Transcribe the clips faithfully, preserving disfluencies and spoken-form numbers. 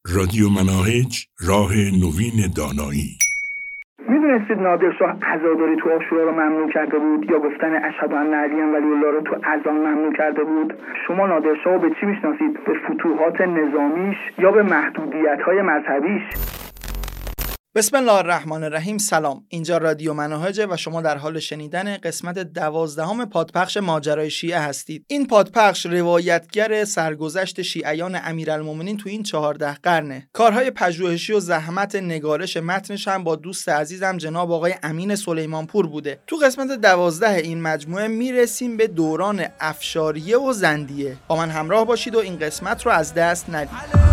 رادیو مناهج، راه نوین دانایی. میدونستید نادرشاه عزاداری تو عاشورا رو ممنوع کرده بود یا گفتن اشهد ان علی ولی الله رو تو اذان ممنوع کرده بود؟ شما نادرشاه رو به چی میشناسید؟ به فتوحات نظامیش یا به محدودیت‌های مذهبیش؟ بسم الله الرحمن الرحیم. سلام، اینجا رادیو مناهجه و شما در حال شنیدن قسمت دوازدهم پادپخش ماجرای شیعه هستید. این پادپخش روایتگر سرگذشت شیعیان امیرالمومنین تو این چهارده قرنه. کارهای پژوهشی و زحمت نگارش متنش هم با دوست عزیزم جناب آقای امین سلیمانپور بوده. تو قسمت دوازده این مجموعه میرسیم به دوران افشاریه و زندیه. با من همراه باشید و این قسمت رو از دست ندید.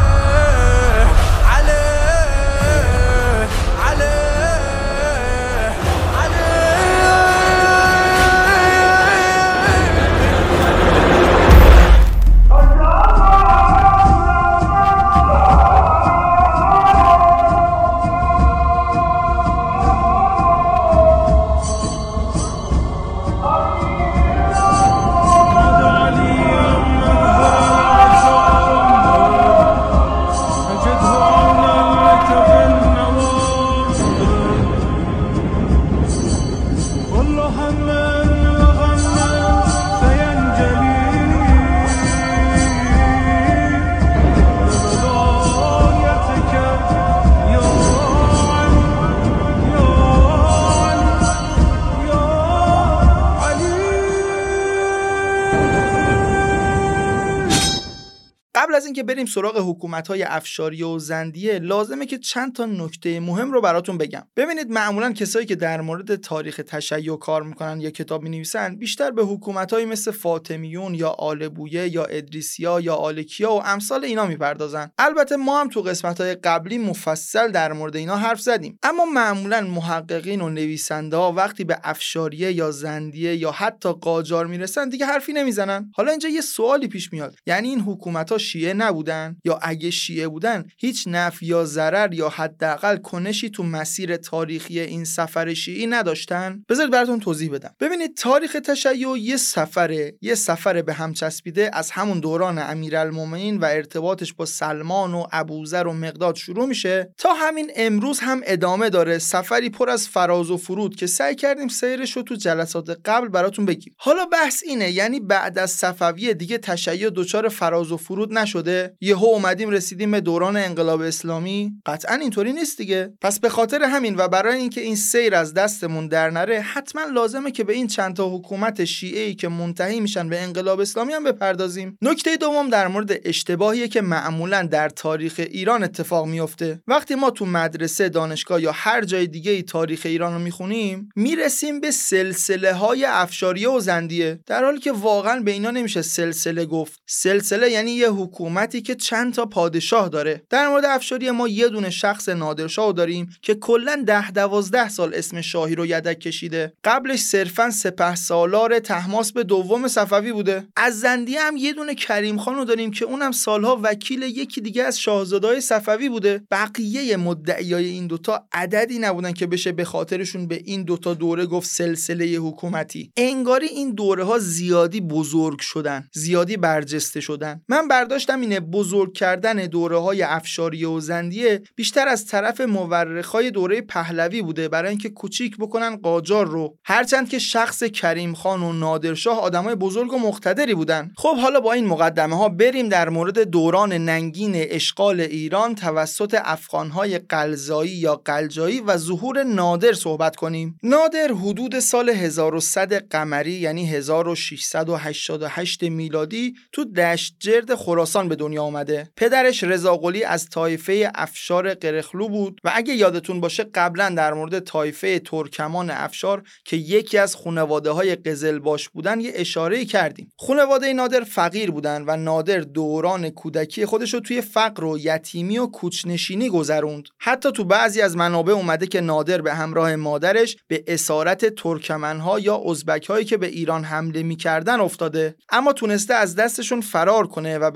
قبل از اینکه بریم سراغ حکومت‌های افشاریه و زندیه، لازمه که چند تا نکته مهم رو براتون بگم. ببینید، معمولاً کسایی که در مورد تاریخ تشیع کار میکنن یا کتاب می‌نویسن، بیشتر به حکومت‌هایی مثل فاطمیون یا آل بویه یا ادریسیا یا آل کیا و امثال اینا میپردازن. البته ما هم تو قسمت‌های قبلی مفصل در مورد اینا حرف زدیم، اما معمولاً محققین و نویسنده‌ها وقتی به افشاریه یا زندیه یا حتی قاجار میرسن دیگه حرفی نمیزنن. حالا اینجا یه سوالی پیش میاد، یعنی این حکومت‌ها شیعه نبودن؟ یا اگه شیعه بودن هیچ نفع یا ضرر یا حداقل کنشی تو مسیر تاریخی این سفر شیعی نداشتن؟ بذارید براتون توضیح بدم. ببینید، تاریخ تشیع یه سفره یه سفر به هم چسبیده از همون دوران امیرالمومنین و ارتباطش با سلمان و ابوذر و مقداد شروع میشه تا همین امروز هم ادامه داره. سفری پر از فراز و فرود که سعی کردیم سیرش رو تو جلسات قبل براتون بگیم. حالا بحث اینه، یعنی بعد از صفویه دیگه تشیع دچار فراز و فرود نشده؟ یهو اومدیم رسیدیم به دوران انقلاب اسلامی؟ قطعاً اینطوری نیست دیگه. پس به خاطر همین و برای اینکه این سیر از دستمون در نره، حتما لازمه که به این چند تا حکومت شیعه‌ای که منتهی میشن به انقلاب اسلامی هم بپردازیم. نکته دوم در مورد اشتباهیه که معمولاً در تاریخ ایران اتفاق میفته. وقتی ما تو مدرسه، دانشگاه یا هر جای دیگه‌ای تاریخ ایران رو میخونیم، میرسیم به سلسله‌های افشاریه و زندیه، در حالی که واقعاً به اینا نمیشه سلسله گفت. سلسله یعنی یه حکومتی که چند تا پادشاه داره. در مورد افشاریه ما یه دونه شخص نادرشاه داریم که کلاً ده دوازده سال اسم شاهی رو یدک کشیده. قبلش صرفاً سپهسالار طهماسب دوم صفوی بوده. از زندیه هم یه دونه کریم خان رو داریم که اونم سالها وکیل یکی دیگه از شاهزاده‌های صفوی بوده. بقیه مدعیای این دوتا عددی نبودن که بشه به خاطرشون به این دوتا دوره گفت سلسله حکومتی. انگاری این دوره‌ها زیادی بزرگ شدن، زیادی برجسته شدن. من برداشتم اینه بزرگ کردن دوره‌های افشاریه و زندیه بیشتر از طرف مورخای دوره پهلوی بوده، برای اینکه کوچیک بکنن قاجار رو، هرچند که شخص کریم خان و نادرشاه آدمای بزرگ و مقتدری بودن. خب حالا با این مقدمه ها بریم در مورد دوران ننگین اشغال ایران توسط افغان‌های قلزایی یا قلجایی و ظهور نادر صحبت کنیم. نادر حدود سال هزار و صد قمری یعنی هزار و ششصد و هشتاد و هشت میلادی تو دشتجرد خراسان به دنیا اومده. پدرش رضا قلی از طایفه افشار قرخلو بود و اگه یادتون باشه قبلا در مورد طایفه ترکمان افشار که یکی از خانواده‌های قزلباش بودن یه اشاره‌ای کردیم. خانواده نادر فقیر بودن و نادر دوران کودکی خودش رو توی فقر و یتیمی و کوچنشینی گذروند. حتی تو بعضی از منابع اومده که نادر به همراه مادرش به اسارت ترکمن‌ها یا ازبک‌هایی که به ایران حمله می‌کردن افتاده، اما تونسته از دستشون فرار کنه و به خاطر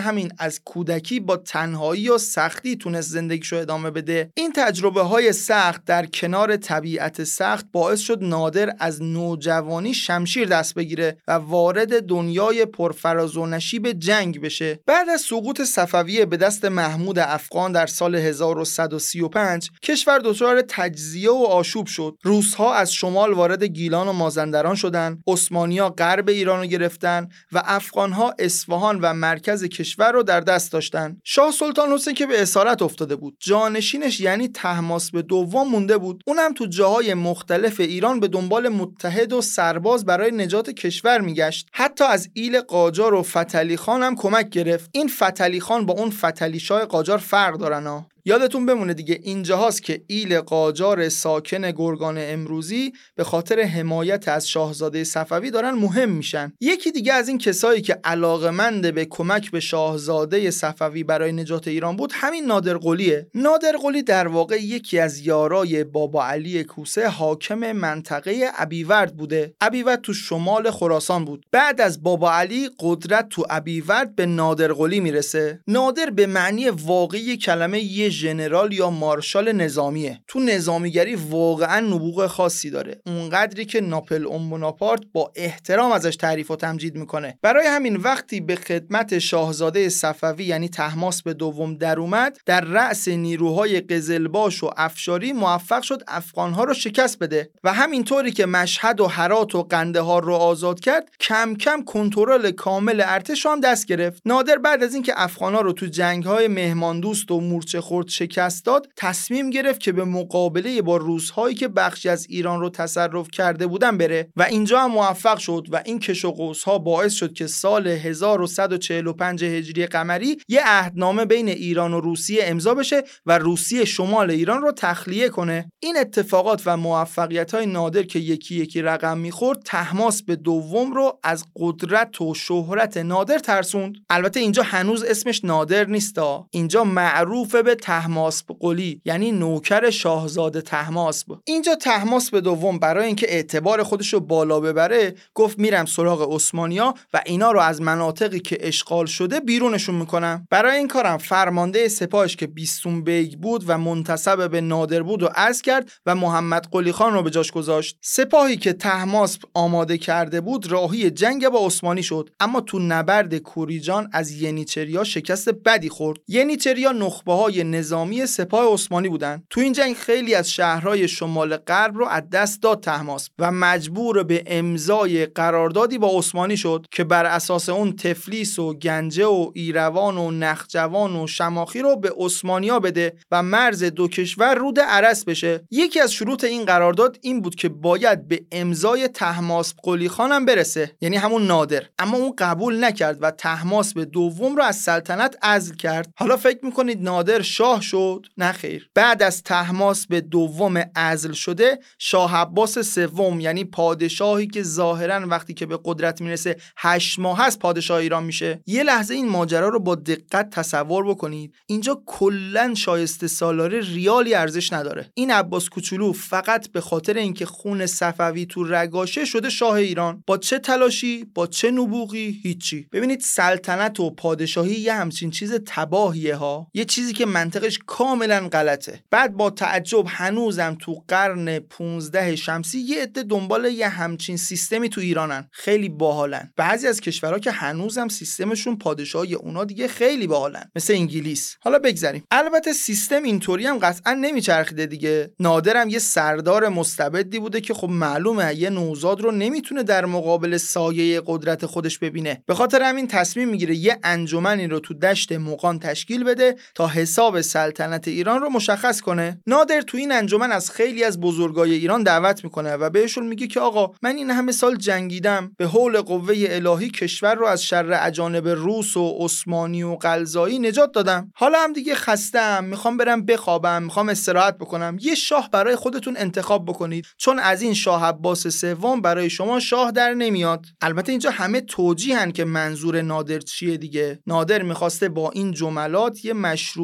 همین از کودکی با تنهایی و سختی تونست زندگیشو ادامه بده. این تجربه های سخت در کنار طبیعت سخت باعث شد نادر از نوجوانی شمشیر دست بگیره و وارد دنیای پرفراز و نشیب جنگ بشه. بعد از سقوط صفویه به دست محمود افغان در سال هزار و صد و سی و پنج کشور دچار تجزیه و آشوب شد. روس‌ها از شمال وارد گیلان و مازندران شدند، عثمانی‌ها غرب ایران رو گرفتن و افغان‌ها اصفهان و مرکز کشور رو در دست داشتن. شاه سلطان حسین که به اسارت افتاده بود، جانشینش یعنی طهماسب دوم مونده بود. اونم تو جاهای مختلف ایران به دنبال متحد و سرباز برای نجات کشور میگشت. حتی از ایل قاجار و فتحعلی خان هم کمک گرفت. این فتحعلی خان با اون فتحعلی شاه قاجار فرق دارن ها. یادتون بمونه دیگه، اینجاهاست که ایل قاجار ساکن گرگان امروزی به خاطر حمایت از شاهزاده صفوی دارن مهم میشن. یکی دیگه از این کسایی که علاقمند به کمک به شاهزاده صفوی برای نجات ایران بود همین نادر قلیه. نادر قلی در واقع یکی از یارای بابا علی کوسه حاکم منطقه ابیورد بوده. ابیورد تو شمال خراسان بود. بعد از بابا علی قدرت تو ابیورد به نادر قلی میرسه. نادر به معنی واقعی کلمه یه ژنرال یا مارشال نظامیه. تو نظامیگری واقعا نبوغ خاصی داره، اونقدری که ناپلئون بوناپارت با احترام ازش تعریف و تمجید میکنه. برای همین وقتی به خدمت شاهزاده صفوی یعنی طهماسب دوم در اومد، در رأس نیروهای قزلباش و افشاری موفق شد افغانها رو شکست بده و همینطوری که مشهد و هرات و قندهار رو آزاد کرد، کم کم کنترل کامل ارتش رو هم دست گرفت. نادر بعد از اینکه افغانها رو تو جنگ‌های مهماندوست و مورچه خورد شکست داد، تصمیم گرفت که به مقابله با روس‌هایی که بخشی از ایران رو تصرف کرده بودن بره و اینجا هم موفق شد و این کش و قوس‌ها باعث شد که سال هزار و صد و چهل و پنج هجری قمری یه عهدنامه بین ایران و روسیه امضا بشه و روسیه شمال ایران رو تخلیه کنه. این اتفاقات و موفقیت‌های نادر که یکی یکی رقم می‌خورد، طهماسب دوم رو از قدرت و شهرت نادر ترسوند. البته اینجا هنوز اسمش نادر نیستا، اینجا معروفه به طهماسب قلی، یعنی نوکر شاهزاده طهماسب. اینجا طهماسب دوم برای اینکه اعتبار خودش رو بالا ببره گفت میرم سراغ عثمانیا و اینا رو از مناطقی که اشغال شده بیرونشون میکنم. برای این کارم فرمانده سپاهش که بیستون بیگ بود و منتسب به نادر بود و عزل کرد و محمد قلی خان رو به جاش گذاشت. سپاهی که طهماسب آماده کرده بود راهی جنگ با عثمانی شد، اما تو نبرد کوریجان از ینیچریا شکست بدی خورد. ینیچریا نخبه‌های نظامی سپاه عثمانی بودن. تو این جنگ خیلی از شهرهای شمال غرب رو از دست داد طهماسب و مجبور به امضای قراردادی با عثمانی شد که بر اساس اون تفلیس و گنجه و ایروان و نخجوان و شماخی رو به عثمانیا بده و مرز دو کشور رود ارس بشه. یکی از شروط این قرارداد این بود که باید به امضای طهماسب قلی خان هم برسه، یعنی همون نادر، اما اون قبول نکرد و طهماسب دوم رو از سلطنت عزل کرد. حالا فکر میکنید نادر شاه شد؟ نه خیر. بعد از طهماسب دوم عزل شده، شاه عباس سوم یعنی پادشاهی که ظاهرا وقتی که به قدرت میرسه هشت ماه هست پادشاه ایران میشه. یه لحظه این ماجرا رو با دقت تصور بکنید. اینجا کلا شایسته سالاری ریالی ارزش نداره. این عباس کوچولو فقط به خاطر اینکه خون صفوی تو رگاشه شده شاه ایران. با چه تلاشی، با چه نبوغی؟ هیچی. ببینید سلطنت و پادشاهی یه همچین چیز تباهیه ها، یه چیزی که منطقش کاملا غلطه. بعد با تعجب هنوزم تو قرن پونزده شمسی یه عده دنبال یه همچین سیستمی تو ایرانن. خیلی باحالن. بعضی از کشورها که هنوزم سیستمشون پادشاهی اونا دیگه خیلی باحالن، مثل انگلیس. حالا بگذریم. البته سیستم اینطوری هم قطعا نمیچرخیده دیگه. نادرم یه سردار مستبدی بوده که خب معلومه یه نوزاد رو نمیتونه در مقابل سایه قدرت خودش ببینه. به خاطر همین تصمیم میگیره یه انجمنی رو تو دشت مغان تشکیل بده تا حساب سلطنت ایران رو مشخص کنه. نادر تو این انجمن از خیلی از بزرگای ایران دعوت میکنه و بهشون میگه که آقا من این همه سال جنگیدم، به حول قوه الهی کشور رو از شر اجانب روس و عثمانی و قلزایی نجات دادم. حالا هم دیگه خستم، میخوام برم بخوابم، میخوام استراحت بکنم. یه شاه برای خودتون انتخاب بکنید، چون از این شاه عباس سوم برای شما شاه در نمیاد. البته اینجا همه توجیهن که منظور نادر چیه دیگه. نادر میخواسته با این جملات یه مشروعیتی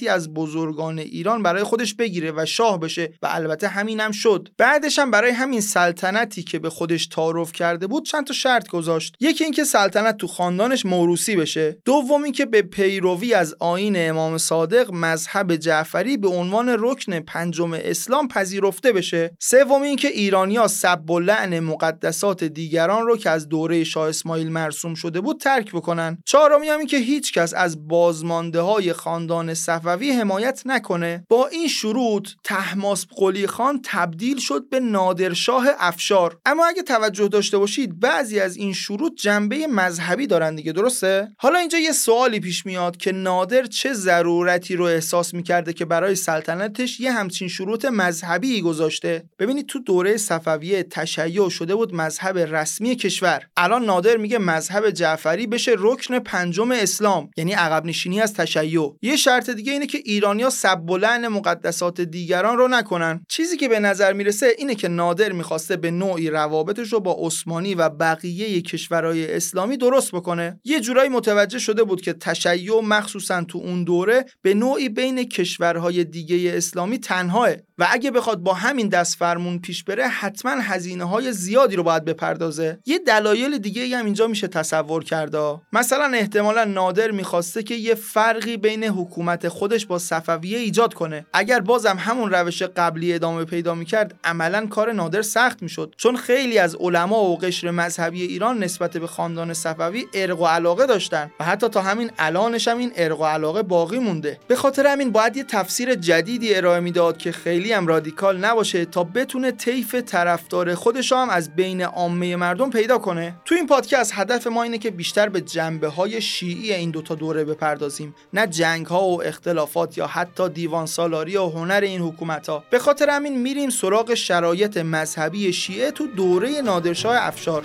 یکی از بزرگان ایران برای خودش بگیره و شاه بشه و البته همینم شد. بعدش هم برای همین سلطنتی که به خودش تعارف کرده بود چند تا شرط گذاشت. یکی اینکه سلطنت تو خاندانش موروثی بشه، دوم اینکه به پیروی از آیین امام صادق مذهب جعفری به عنوان رکن پنجم اسلام پذیرفته بشه، سوم اینکه ایرانی‌ها سب و لعن مقدسات دیگران رو که از دوره شاه اسماعیل مرسوم شده بود ترک بکنن، چهارمی هم اینکه هیچ کس از بازمانده‌های خاندان صفوی حمایت نکنه. با این شروط طهماسب قلی خان تبدیل شد به نادرشاه افشار. اما اگه توجه داشته باشید بعضی از این شروط جنبه مذهبی دارن دیگه، درسته؟ حالا اینجا یه سوالی پیش میاد که نادر چه ضرورتی رو احساس میکرده که برای سلطنتش یه همچین شروط مذهبی گذاشته؟ ببینید تو دوره صفویه تشیع شده بود مذهب رسمی کشور. الان نادر میگه مذهب جعفری بشه رکن پنجم اسلام، یعنی عقب نشینی از تشیع. یه شرط دیگه اینه که ایرانی‌ها سب و لعن مقدسات دیگران رو نکنن. چیزی که به نظر میرسه اینه که نادر میخواسته به نوعی روابطش رو با عثمانی و بقیه کشورهای اسلامی درست بکنه. یه جورایی متوجه شده بود که تشیع مخصوصا تو اون دوره به نوعی بین کشورهای دیگه اسلامی تنهاه و اگه بخواد با همین دست فرمون پیش بره حتما هزینه‌های زیادی رو باید بپردازه. یه دلایل دیگه هم اینجا میشه تصور کرد. مثلا احتمالا نادر میخواسته که یه فرقی بین حکومت خودش با صفویه ایجاد کنه. اگر بازم همون روش قبلی ادامه پیدا میکرد عملا کار نادر سخت میشد، چون خیلی از علما و قشر مذهبی ایران نسبت به خاندان صفوی ارق و علاقه داشتن و حتی تا همین الانش هم این ارق و علاقه باقی مونده. به خاطر همین باید یه تفسیر جدیدی ارائه میداد که خیلی هم رادیکال نباشه تا بتونه طیف طرفدار خودش هم از بین عامه مردم پیدا کنه. تو این پادکست هدف ما اینه که بیشتر به جنبه‌های شیعی این دوتا دوره بپردازیم، نه جنگ‌ها و اختلافات یا حتی دیوان سالاری و هنر این حکومت‌ها. به خاطر همین میریم سراغ شرایط مذهبی شیعه تو دوره نادرشاه افشار.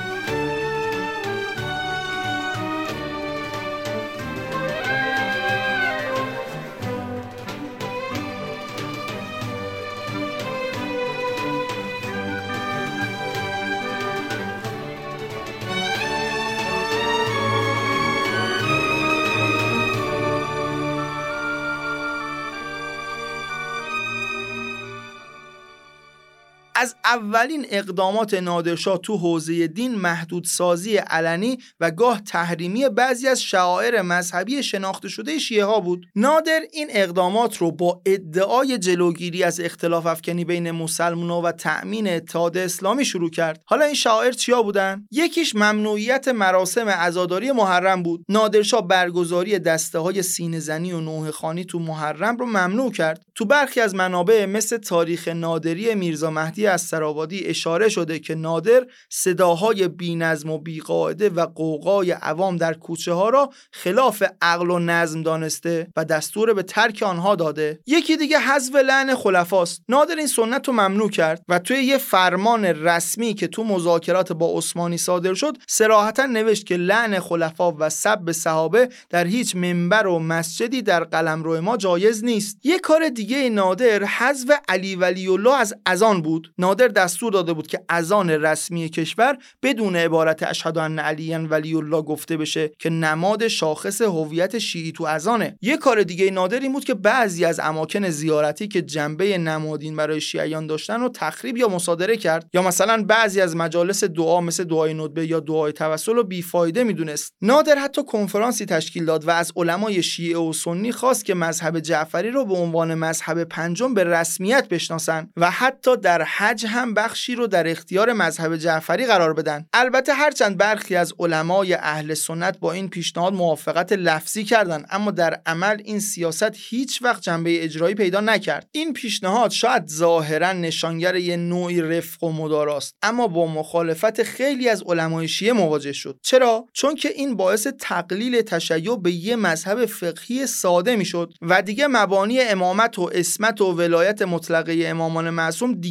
از اولین اقدامات نادرشاه تو حوزه دین محدودسازی علنی و گاه تحریمی بعضی از شعائر مذهبی شناخته شده شیعه ها بود. نادر این اقدامات رو با ادعای جلوگیری از اختلاف افکنی بین مسلمان‌ها و تأمین اتحاد اسلامی شروع کرد. حالا این شعائر چیا بودن؟ یکیش ممنوعیت مراسم عزاداری محرم بود. نادرشاه برگزاری دسته‌های سینه‌زنی و نوحه‌خوانی تو محرم رو ممنوع کرد. تو برخی از منابع مثل تاریخ نادری میرزا مهدی از سرابادی اشاره شده که نادر صداهای بی‌نظم و بی‌قاعده و قوقای عوام در کوچه ها را خلاف عقل و نظم دانسته و دستور به ترک آنها داده. یکی دیگه حذف لعن خلفاست. نادر این سنت رو ممنوع کرد و توی یه فرمان رسمی که تو مذاکرات با عثمانی صادر شد صراحتاً نوشت که لعن خلفا و سب صحابه در هیچ منبر و مسجدی در قلمرو ما جایز نیست. یه کار دیگه نادر حذف علی ولی الله از اذان بود. نادر دستور داده بود که اذان رسمی کشور بدون عبارت اشهد ان علی ولی الله گفته بشه که نماد شاخص هویت شیعی تو اذانه. یه کار دیگه نادر این بود که بعضی از اماکن زیارتی که جنبه نمادین برای شیعیان داشتن رو تخریب یا مصادره کرد، یا مثلا بعضی از مجالس دعا مثل دعای ندبه یا دعای توسل رو بیفایده میدونست. نادر حتی کنفرانسی تشکیل داد و از علمای شیعه و سنی خواست که مذهب جعفری رو به عنوان مذهب پنجم به رسمیت بشناسن و حتی در حج هم بخشی رو در اختیار مذهب جعفری قرار بدن. البته هرچند برخی از علمای اهل سنت با این پیشنهاد موافقت لفظی کردند، اما در عمل این سیاست هیچ وقت جنبه اجرایی پیدا نکرد. این پیشنهاد شاید ظاهرا نشانگر یه نوعی رفق و مداراست، اما با مخالفت خیلی از علمای شیعه مواجه شد. چرا؟ چون که این باعث تقلیل تشیع به یه مذهب فقهی ساده میشد و دیگه مبانی امامت و عصمت و ولایت مطلقه امامان معصوم دیگه توی این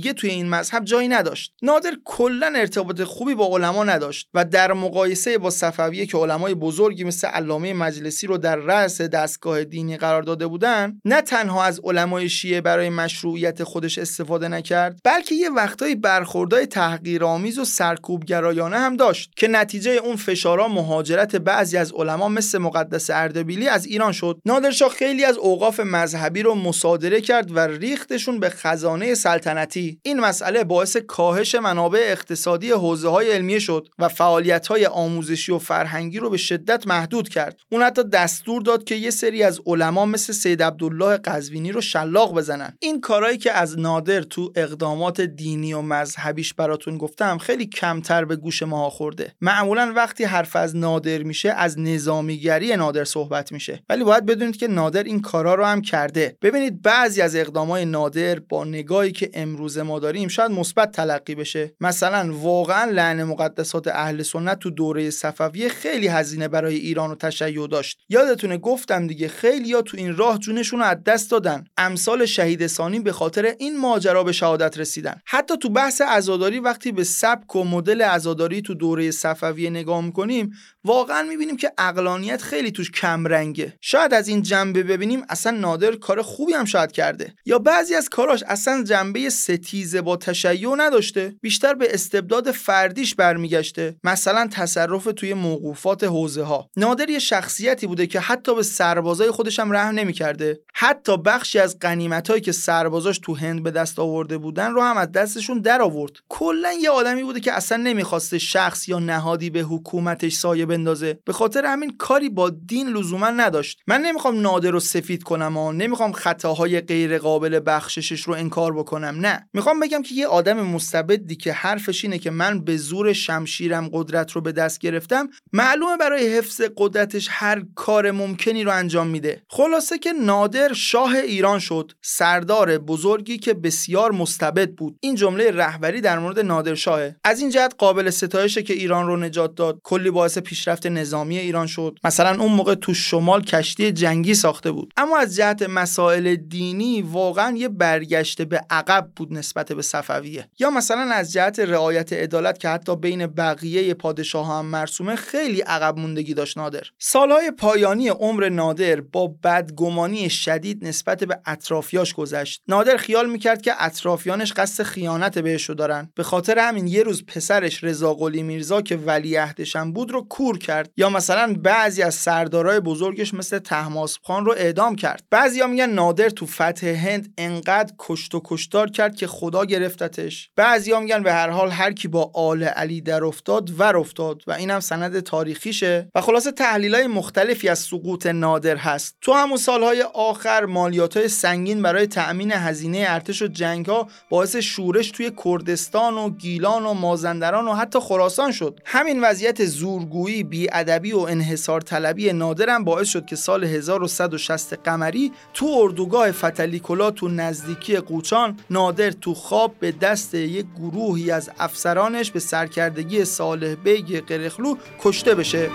این مذهب جایی نداشت. نادر کلا ارتباط خوبی با علما نداشت و در مقایسه با صفویه که علمای بزرگی مثل علامه مجلسی رو در رأس دستگاه دینی قرار داده بودن، نه تنها از علمای شیعه برای مشروعیت خودش استفاده نکرد، بلکه یه وقتایی برخوردای تحقیرآمیز و سرکوبگرایانه هم داشت که نتیجه اون فشارها مهاجرت بعضی از علما مثل مقدس اردبیلی از ایران شد. نادرشاه خیلی از اوقاف مذهبی رو مصادره کرد و ریختشون به خزانه سلطنتی. این مسئله باعث کاهش منابع اقتصادی حوزه‌های علمیه شد و فعالیت‌های آموزشی و فرهنگی رو به شدت محدود کرد. اون حتی دستور داد که یه سری از علما مثل سید عبدالله قزوینی رو شلاق بزنن. این کارهایی که از نادر تو اقدامات دینی و مذهبیش براتون گفتم خیلی کمتر به گوش ماها خورده. معمولاً وقتی حرف از نادر میشه از نظامیگری نادر صحبت میشه، ولی باید بدونید که نادر این کارا رو هم کرده. ببینید بعضی از اقدامات نادر با نگاهی که امروز ما داریم شاید مثبت تلقی بشه. مثلا واقعا لعن مقدسات اهل سنت تو دوره صفویه خیلی هزینه برای ایران و تشیع داشت. یادتونه گفتم دیگه خیلیا تو این راه جونشون رو از دست دادن. امثال شهید ثانی به خاطر این ماجرا به شهادت رسیدن. حتی تو بحث عزاداری وقتی به سبک و مدل عزاداری تو دوره صفویه نگاه می‌کنیم واقعا می‌بینیم که عقلانیت خیلی توش کم رنگه. شاید از این جنبه ببینیم اصلا نادر کار خوبی هم شاید کرده، یا بعضی از کاراش اصلا جنبه ستیزه با تشیع نداشته، بیشتر به استبداد فردیش برمیگشته. مثلا تصرف توی موقوفات حوزه‌ها. نادر یه شخصیتی بوده که حتی به سربازای خودش هم رحم نمی‌کرده. حتی بخشی از غنیمتایی که سربازاش تو هند به دست آورده بودن رو هم از دستشون در آورد. کلا یه آدمی بوده که اصلا نمی‌خواسته شخص یا نهادی به حکومتش سایه بندازه. به خاطر همین کاری با دین لزوما نداشت. من نمیخوام نادر رو سفید کنم و نمیخوام خطاهای غیر قابل بخششش رو انکار بکنم، نه. میخوام بگم که یه آدم مستبدی که حرفش اینه که من به زور شمشیرم قدرت رو به دست گرفتم، معلومه برای حفظ قدرتش هر کار ممکنی رو انجام میده. خلاصه که نادر شاه ایران شد، سردار بزرگی که بسیار مستبد بود. این جمله رهبری در مورد نادر شاهه. از این جهت قابل ستایشه که ایران رو نجات داد، کلی باعث پیشرفت نظامی ایران شد. مثلا اون موقع تو شمال کشتی جنگی ساخته بود. اما از جهت مسائل دینی واقعا یه برگشت به عقب بود نسبت به صفویه. یا مثلا از جهت رعایت عدالت که حتی بین بقیه پادشاه‌ها هم مرسومه خیلی عقب موندگی داشت نادر. سالهای پایانی عمر نادر با بدگمانی شدید نسبت به اطرافیاش گذشت. نادر خیال میکرد که اطرافیانش قصد خیانت بهش رو دارن. به خاطر همین یه روز پسرش رضا قلی میرزا که ولیعهدش هم بود رو کور کرد. یا مثلا بعضی از سردارای بزرگش مثل طهماسب خان رو اعدام کرد. بعضیا میگن نادر تو فتح هند انقدر کشت و کشتار کرد که خدا گرفتتش. بعضیا میگن به هر حال هر کی با آل علی در افتاد ور افتاد و اینم سند تاریخیشه. و خلاصه تحلیلای مختلفی از سقوط نادر هست. تو همون سالهای آخر مالیاتای سنگین برای تأمین هزینه ارتش و جنگ‌ها باعث شورش توی کردستان و گیلان و مازندران و حتی خراسان شد. همین وضعیت زورگویی، بی‌ادبی و انحصار طلبی نادر هم باعث شد که سال هزار و صد و شصت قمری تو اردوگاه فتلیکلا تو نزدیکی قوچان نادر تو خواب به دست یک گروهی از افسرانش به سرکردگی صالح بیگ قرخلو کشته بشه.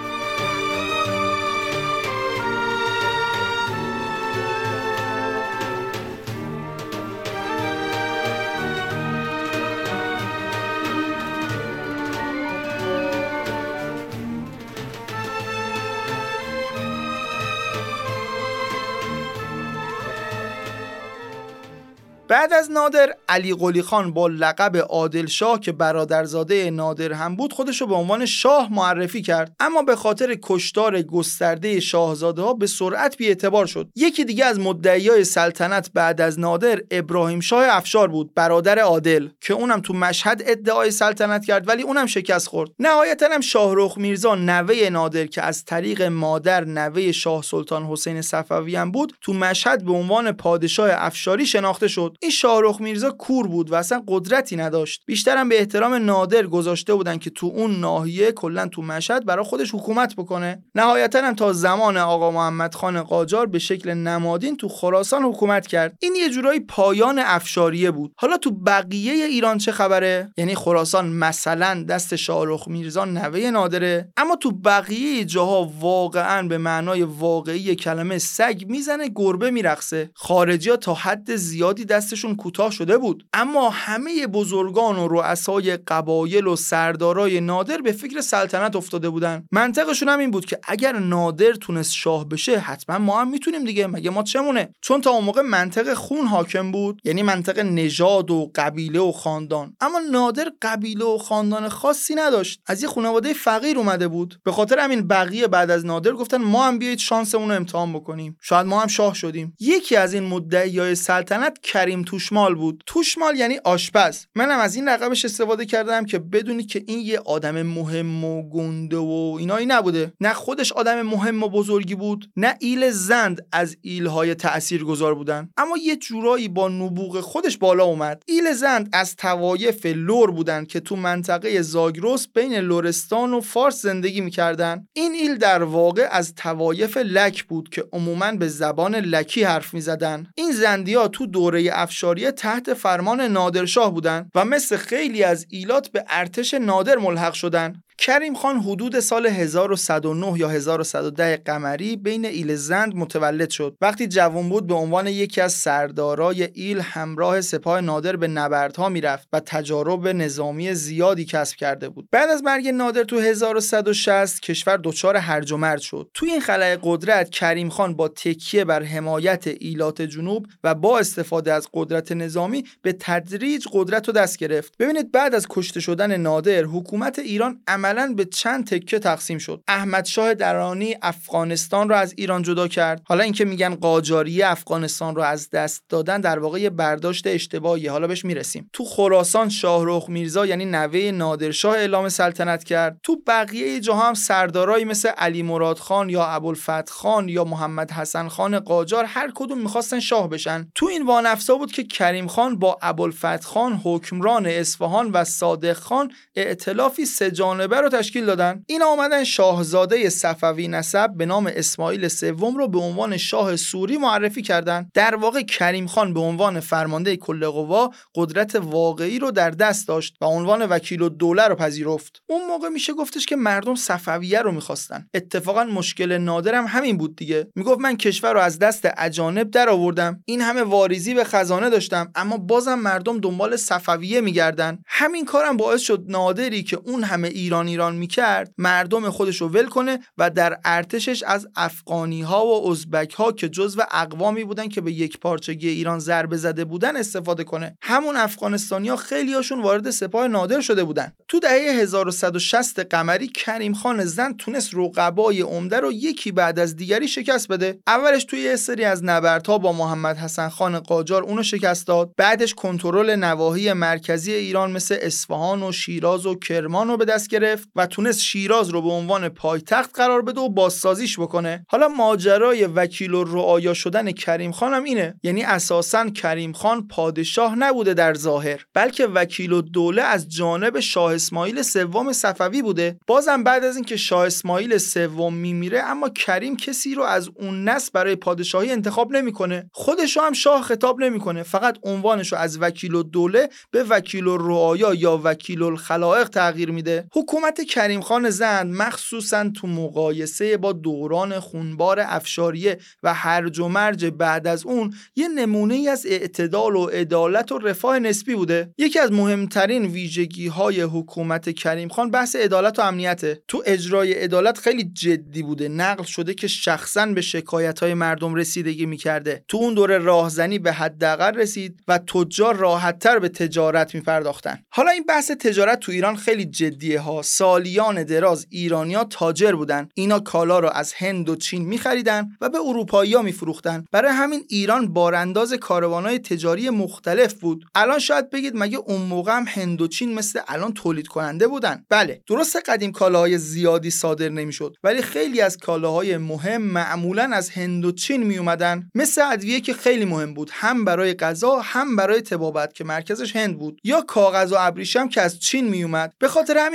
بعد از نادر علی قلی خان با لقب عادل شاه که برادرزاده نادر هم بود خودشو به عنوان شاه معرفی کرد، اما به خاطر کشتار گسترده شاهزاده ها به سرعت بی‌اعتبار شد. یکی دیگه از مدعیای سلطنت بعد از نادر ابراهیم شاه افشار بود، برادر عادل، که اونم تو مشهد ادعای سلطنت کرد ولی اونم شکست خورد. نهایتاً هم شاهرخ میرزا نوه نادر که از طریق مادر نوه شاه سلطان حسین صفوی هم بود تو مشهد به عنوان پادشاه افشاری شناخته شد. این شاهرخ میرزا کور بود و اصلا قدرتی نداشت. بیشترم به احترام نادر گذاشته بودن که تو اون ناحیه کلا تو مشهد برای خودش حکومت بکنه. نهایتا هم تا زمان آقا محمد خان قاجار به شکل نمادین تو خراسان حکومت کرد. این یه جورایی پایان افشاریه بود. حالا تو بقیه ایران چه خبره؟ یعنی خراسان مثلا دست شاهرخ میرزا نوه نادره، اما تو بقیه جاها واقعا به معنای واقعی کلمه سگ میزنه گربه میرقصه. خارجی‌ها تا حد زیادی دست دستشون کوتاه شده بود. اما همه بزرگان و رؤسای قبایل و سردارای نادر به فکر سلطنت افتاده بودن. منطقشون هم این بود که اگر نادر تونست شاه بشه حتما ما هم میتونیم دیگه، مگه ما چمونه؟ چون تا اون موقع منطق خون حاکم بود، یعنی منطق نژاد و قبیله و خاندان. اما نادر قبیله و خاندان خاصی نداشت، از یه خانواده فقیر اومده بود. به خاطر همین بقیه بعد از نادر گفتن ما هم بیایید شانسمون رو امتحان بکنیم، شاید ما هم شاه شدیم. یکی از این مدعیای سلطنت کریم توشمال بود. توشمال یعنی آشپز. منم از این لقبش استفاده کردم که بدونی که این یه آدم مهم و گنده و اینایی نبوده. نه خودش آدم مهم و بزرگی بود، نه ایل زند از ایلهای تاثیرگذار بودن، اما یه جورایی با نبوغ خودش بالا اومد. ایل زند از توایف لور بودن که تو منطقه زاگرس بین لرستان و فارس زندگی میکردن. این ایل در واقع از توایف لک بود که عموماً به زبان لکی حرف میزدن. این زندیا تو دوره افشاریه تحت فرمان نادرشاه بودن و مثل خیلی از ایلات به ارتش نادر ملحق شدن. کریم خان حدود سال هزار و صد و نه یا هزار و صد و ده قمری بین ایل زند متولد شد. وقتی جوان بود به عنوان یکی از سردارای ایل همراه سپاه نادر به نبردها میرفت و تجارب نظامی زیادی کسب کرده بود. بعد از مرگ نادر تو هزار و صد و شصت کشور دچار هرج و مرج شد. تو این خلأ قدرت کریم خان با تکیه بر حمایت ایلات جنوب و با استفاده از قدرت نظامی به تدریج قدرت رو دست گرفت. ببینید بعد از کشته شدن نادر حکومت ایران عملاً به چند تکه تقسیم شد. احمد شاه درانی افغانستان رو از ایران جدا کرد. حالا اینکه میگن قاجاریه افغانستان رو از دست دادن در واقع یه برداشت اشتباهیه، حالا بهش میرسیم. تو خراسان شاهرخ میرزا یعنی نوه نادرشاه اعلام سلطنت کرد. تو بقیه جاها هم سردارایی مثل علی مراد خان یا ابوالفتح خان یا محمد حسن خان قاجار هر کدوم میخواستن شاه بشن. تو این وانفسا بود که کریم خان با ابوالفتح خان حکمران اصفهان و صادق خان ائتلافی سه جانبه رو تشکیل دادن. اینا اومدن شاهزاده صفوی نسب به نام اسماعیل سوم رو به عنوان شاه سوری معرفی کردن. در واقع کریم خان به عنوان فرمانده کل قوا قدرت واقعی رو در دست داشت و عنوان وکیل الدوله رو پذیرفت. اون موقع میشه گفتش که مردم صفویه رو میخواستن. اتفاقا مشکل نادرم همین بود دیگه. میگفت من کشور رو از دست اجانب در آوردم، این همه واریزی به خزانه داشتم، اما بازم مردم دنبال صفویه میگردن. همین کارم باعث شد نادری که اون همه ایران ایران میکرد مردم خودش رو ول کنه و در ارتشش از افغانی ها و ازبک ها که جزو اقوامی بودن که به یک پارچگی ایران ضربه زده بودن استفاده کنه. همون افغانستانی ها خیلی هاشون وارد سپاه نادر شده بودن. تو دهه هزار و صد و شصت قمری کریم خان زند تونست رقبای عمده رو یکی بعد از دیگری شکست بده. اولش توی یه سری از نبردها با محمد حسن خان قاجار اونو شکست داد. بعدش کنترل نواحی مرکزی ایران مثل اصفهان و شیراز و کرمان رو به دست گرفت و تونست شیراز رو به عنوان پایتخت قرار بده و بازسازیش بکنه. حالا ماجرای وکیل الرعایا شدن کریم خان هم اینه، یعنی اساساً کریم خان پادشاه نبوده در ظاهر، بلکه وکیل الدوله از جانب شاه اسماعیل سوم صفوی بوده. بازم بعد از اینکه شاه اسماعیل سوم میمیره اما کریم کسی رو از اون نسل برای پادشاهی انتخاب نمیکنه، خودش رو هم شاه خطاب نمیکنه، فقط عنوانش رو از وکیل الدوله به وکیل الرعایا یا وکیل الخلائق تغییر میده. حکومت کریم خان زند مخصوصاً تو مقایسه با دوران خونبار افشاریه و هرج و مرج بعد از اون یه نمونه‌ای از اعتدال و عدالت و رفاه نسبی بوده. یکی از مهمترین ویژگی‌های حکومت کریم خان بحث عدالت و امنیته. تو اجرای عدالت خیلی جدی بوده. نقل شده که شخصاً به شکایت‌های مردم رسیدگی می‌کرده. تو اون دوره راهزنی به حداقل رسید و تجار راحت‌تر به تجارت می‌پرداختن. حالا این بحث تجارت تو ایران خیلی جدیه ها. سالیان دراز ایرانیا تاجر بودن. اینا کالا رو از هند و چین می‌خریدن و به اروپایی‌ها می‌فروختن. برای همین ایران بارانداز کاروان‌های تجاری مختلف بود. الان شاید بگید مگه اون موقع هم هند و چین مثل الان تولید کننده بودن؟ بله، درسته قدیم کالاهای زیادی صادر نمی‌شد، ولی خیلی از کالاهای مهم معمولاً از هند و چین میومدن. مثل ادویه که خیلی مهم بود، هم برای غذا هم برای طبابت که مرکزش هند بود، یا کاغذ و ابریشم که از چین میومد. به خاطر همین امنیت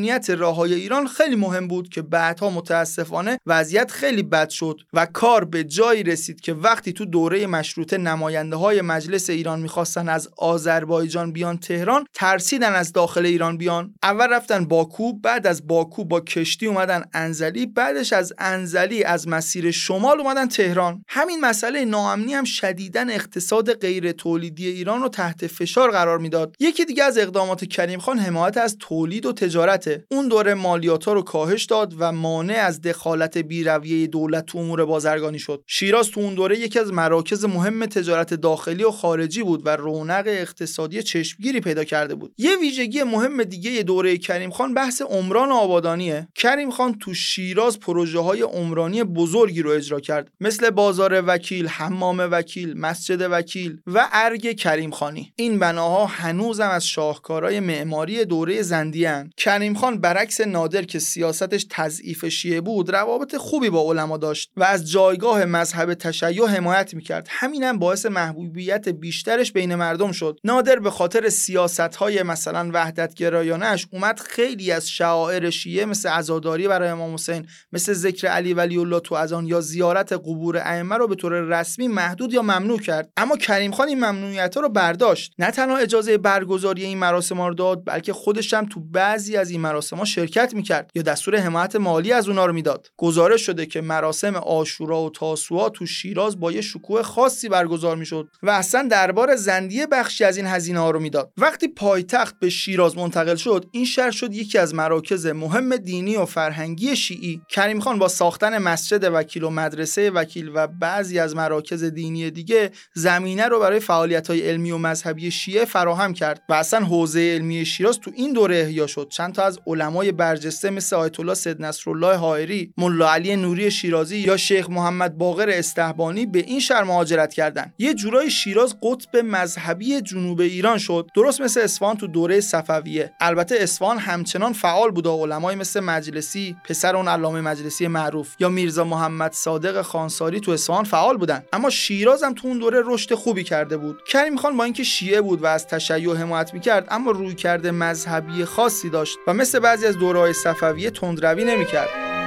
امنیت راههای ایران خیلی مهم بود که بعدها متاسفانه وضعیت خیلی بد شد و کار به جایی رسید که وقتی تو دوره مشروطه نماینده‌های مجلس ایران می‌خواستن از آذربایجان بیان تهران، ترسیدن از داخل ایران بیان. اول رفتن باکو، بعد از باکو با کشتی اومدن انزلی، بعدش از انزلی از مسیر شمال اومدن تهران. همین مسئله ناامنی هم شدیداً اقتصاد غیر تولیدی ایران رو تحت فشار قرار میداد. یکی دیگه از اقدامات کریم خان حمایت از تولید و تجارته. اون دوره مالیات‌ها رو کاهش داد و مانع از دخالت بی‌رویه دولت تو امور بازرگانی شد. شیراز تو اون دوره یکی از مراکز مهم تجارت داخلی و خارجی بود و رونق اقتصادی چشمگیری پیدا کرده بود. یه ویژگی مهم دیگه دوره کریم خان بحث عمران و آبادانیه. کریم خان تو شیراز پروژه‌های عمرانی بزرگی رو اجرا کرد، مثل بازار وکیل، حمام وکیل، مسجد وکیل و ارگ کریم خانی. این بناها هنوزم از شاهکارهای معماری دوره زندیه اند. کریم خان برعکس نادر که سیاستش تضعیف شیعه بود، روابط خوبی با علما داشت و از جایگاه مذهب تشیع حمایت میکرد. همینم باعث محبوبیت بیشترش بین مردم شد. نادر به خاطر سیاست‌های مثلا وحدت گرایانه‌اش اومد خیلی از شعائر شیعه مثل عزاداری برای امام حسین، مثل ذکر علی ولی الله تو اذان یا زیارت قبور ائمه رو به طور رسمی محدود یا ممنوع کرد. اما کریم خان این ممنوعیت‌ها رو برداشت. نه تنها اجازه برگزاری این مراسم رو داد، بلکه خودش هم تو بعضی از این مراسم‌ها شرکت می‌کرد یا دستور حمایت مالی از اونها رو میداد. گزارش شده که مراسم عاشورا و تاسوعا تو شیراز با یه شکوه خاصی برگزار می‌شد و اصلا دربار زندیه بخشی از این هزینه‌ها رو میداد. وقتی پایتخت به شیراز منتقل شد، این شهر شد یکی از مراکز مهم دینی و فرهنگی شیعی. کریم خان با ساختن مسجد وکیل و مدرسه وکیل و بعضی از مراکز دینی دیگه زمینه رو برای فعالیت‌های علمی و مذهبی شیعه فراهم کرد و اصلا حوزه علمی شیراز تو این دوره احیا شد. چند تا از علمای برجسته مثل آیت الله سید نصرالله حائری، ملا علی نوری شیرازی یا شیخ محمد باقر استحبانی به این شهر مهاجرت کردند. یه جورای شیراز قطب مذهبی جنوب ایران شد، درست مثل اصفهان تو دوره صفویه. البته اصفهان همچنان فعال بود و علمای مثل مجلسی، پسر اون علامه مجلسی معروف، یا میرزا محمد صادق خانساری تو اصفهان فعال بودن. اما شیراز هم تو اون دوره رشد خوبی کرده بود. کریم خان با اینکه شیعه بود و از تشیع حمایت می‌کرد، اما رویکرد مذهبی خاصی داشت و مثل بعضی از دوره‌های صفویه تندروی نمی‌کرد.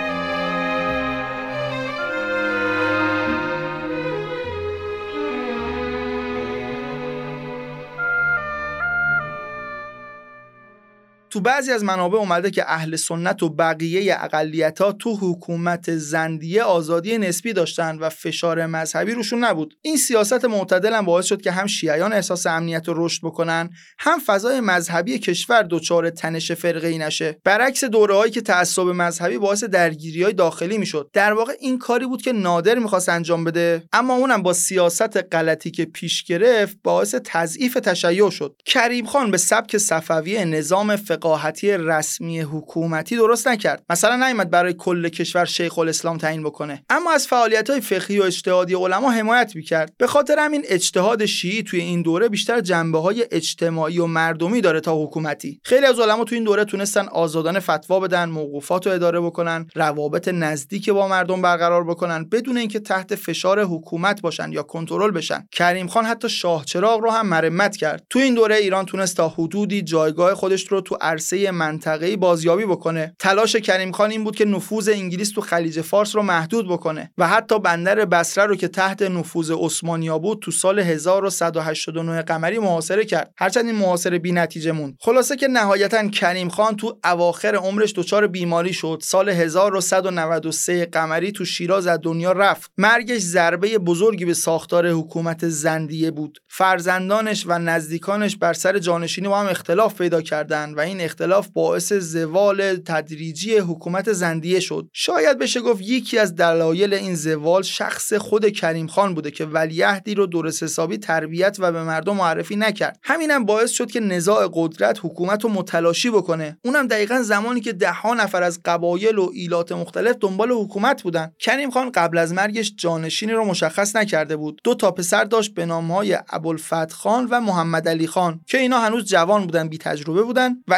تو بعضی از منابع اومده که اهل سنت و بقیه اقلیت‌ها تو حکومت زندیه آزادی نسبی داشتن و فشار مذهبی روشون نبود. این سیاست معتدل هم باعث شد که هم شیعیان احساس امنیت رو رشد بکنن، هم فضای مذهبی کشور دچار تنش فرقه‌ای نشه. برعکس دوره‌هایی که تعصب مذهبی باعث درگیری‌های داخلی میشد. در واقع این کاری بود که نادر می‌خواست انجام بده، اما اونم با سیاست غلطی که پیش گرفت باعث تضعیف تشیع شد. کریم خان به سبک صفوی نظام فقاهتی رسمی حکومتی درست نکرد. مثلا نیامد برای کل کشور شیخ الاسلام تعیین بکنه، اما از فعالیت‌های فقهی و اجتهادی علما حمایت می‌کرد. به خاطر همین اجتهاد شیعی توی این دوره بیشتر جنبه‌های اجتماعی و مردمی داره تا حکومتی. خیلی از علما توی این دوره تونستن آزادانه فتوا بدن، موقوفات رو اداره بکنن، روابط نزدیک با مردم برقرار بکنن بدون اینکه تحت فشار حکومت باشن یا کنترل بشن. کریم خان حتی شاه چراغ رو هم مرمت کرد. توی این دوره ایران تونست تا حدودی جایگاه خودش رو تو عرصه منطقه‌ای بازیابی بکنه. تلاش کریم خان این بود که نفوذ انگلیس تو خلیج فارس رو محدود بکنه و حتی بندر بصره رو که تحت نفوذ عثمانی‌ها بود تو سال هزار و صد و هشتاد و نه قمری محاصره کرد. هرچند این محاصره بی‌نتیجه موند. خلاصه که نهایتاً کریم خان تو اواخر عمرش دچار بیماری شد. سال هزار و صد و نود و سه قمری تو شیراز از دنیا رفت. مرگش ضربه بزرگی به ساختار حکومت زندیه بود. فرزندانش و نزدیکانش بر سر جانشینی با هم اختلاف پیدا کردند و این اختلاف باعث زوال تدریجی حکومت زندیه شد. شاید بشه گفت یکی از دلایل این زوال شخص خود کریم خان بوده که ولیعهدی رو درست حسابی تربیت و به مردم معرفی نکرد. همینم باعث شد که نزاع قدرت حکومت رو متلاشی بکنه. اونم دقیقاً زمانی که ده ها نفر از قبایل و ایلات مختلف دنبال حکومت بودن. کریم خان قبل از مرگش جانشینی رو مشخص نکرده بود. دو تا پسر داشت به نام‌های ابوالفتح خان و محمد علی خان که اینا هنوز جوان بودن، بی تجربه بودن و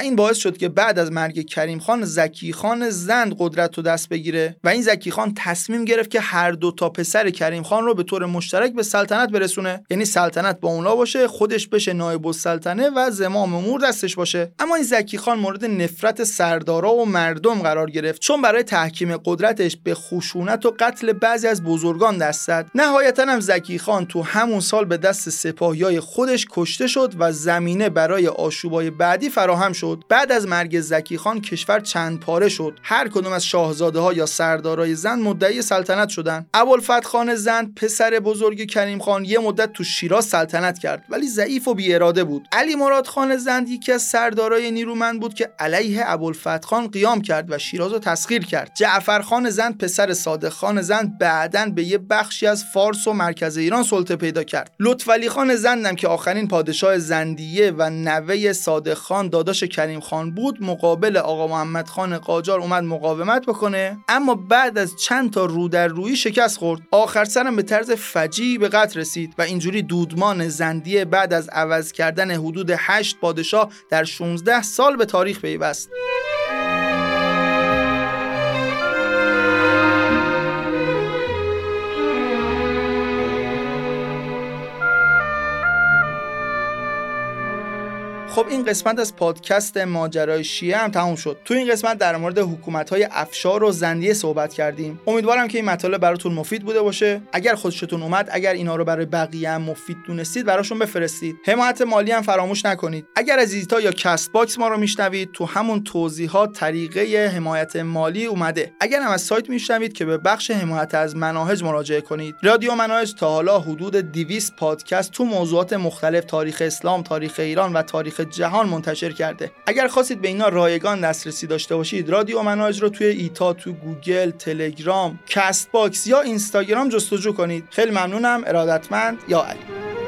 این باعث شد که بعد از مرگ کریم خان زکی خان زند قدرت رو دست بگیره و این زکی خان تصمیم گرفت که هر دو تا پسر کریم خان رو به طور مشترک به سلطنت برسونه، یعنی سلطنت با اونها باشه، خودش بشه نایب السلطنه و زمام امور دستش باشه. اما این زکی خان مورد نفرت سردارا و مردم قرار گرفت، چون برای تحکیم قدرتش به خشونت و قتل بعضی از بزرگان دست زد. نهایتاً هم زکی خان تو همون سال به دست سپاهیای خودش کشته شد و زمینه برای آشوبای بعدی فراهم شد. بعد از مرگ زکی خان کشور چند پاره شد. هر کدوم از شاهزاده‌ها یا سردارای زند مدعی سلطنت شدن. ابوالفتح خان زند پسر بزرگ کریم خان یه مدت تو شیراز سلطنت کرد، ولی ضعیف و بی اراده بود. علی مراد خان زند یکی از سردارای نیرومند بود که علیه ابوالفتح خان قیام کرد و شیراز رو تسخیر کرد. جعفر خان زند پسر صادق خان زند بعداً به یه بخشی از فارس و مرکز ایران سلطه پیدا کرد. لطفعلی خان زند هم که آخرین پادشاه زندیه و نوه صادق خان داداش کریم خان بود، مقابل آقا محمد خان قاجار اومد مقاومت بکنه، اما بعد از چند تا رو در رویی شکست خورد. آخر سرم به طرز فجیعی به قتل رسید و اینجوری دودمان زندیه بعد از عوض کردن حدود هشت پادشاه در شانزده سال به تاریخ پیوست. خب این قسمت از پادکست ماجرای شیعه هم تموم شد. تو این قسمت در مورد حکومت‌های افشار و زندیه صحبت کردیم. امیدوارم که این مطالب براتون مفید بوده باشه. اگر خوشتون اومد، اگر اینا رو برای بقیه هم مفید دونستید، براشون بفرستید. حمایت مالی هم فراموش نکنید. اگر از ایتا یا کست باکس ما رو میشنوید، تو همون توضیحات طریقه حمایت مالی اومده. اگر هم از سایت میشنوید که به بخش حمایت از مناهج مراجعه کنید. رادیو مناهج تا حالا حدود دویست پادکست تو موضوعات مختلف تاریخ اسلام، تاریخ ایران و تاریخ جهان منتشر کرده. اگر خواستید به اینا رایگان دسترسی داشته باشید، رادیو مناهج رو توی ایتا، تو گوگل، تلگرام، کست باکس یا اینستاگرام جستجو کنید. خیلی ممنونم. ارادتمند. یا علی.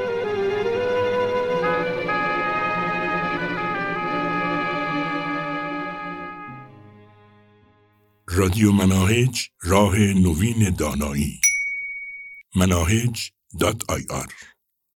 رادیو مناهج، راه نوین دانایی. مناهج دات آی آر